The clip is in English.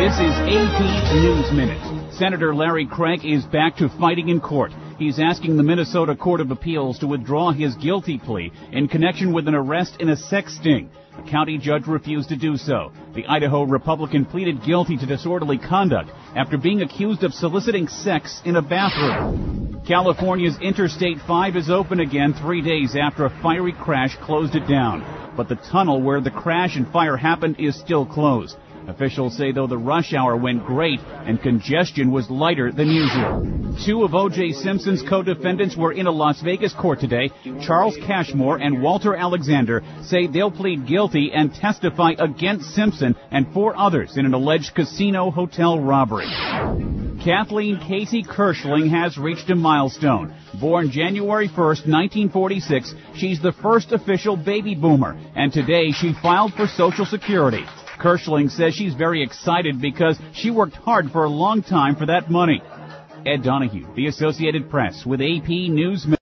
This is AP News Minute. Senator Larry Craig is back to fighting in court. He's asking the Minnesota Court of Appeals to withdraw his guilty plea in connection with an arrest in a sex sting. A county judge refused to do so. The Idaho Republican pleaded guilty to disorderly conduct after being accused of soliciting sex in a bathroom. California's Interstate 5 is open again 3 days after a fiery crash closed it down. But the tunnel where the crash and fire happened is still closed. Officials say, though, the rush hour went great and congestion was lighter than usual. Two of O.J. Simpson's co-defendants were in a Las Vegas court today. Charles Cashmore and Walter Alexander say they'll plead guilty and testify against Simpson and four others in an alleged casino hotel robbery. Kathleen Casey Kirschling has reached a milestone. Born January 1st, 1946, she's the first official baby boomer, and today she filed for Social Security. Kirschling says she's very excited because she worked hard for a long time for that money. Ed Donahue, The Associated Press, with AP News.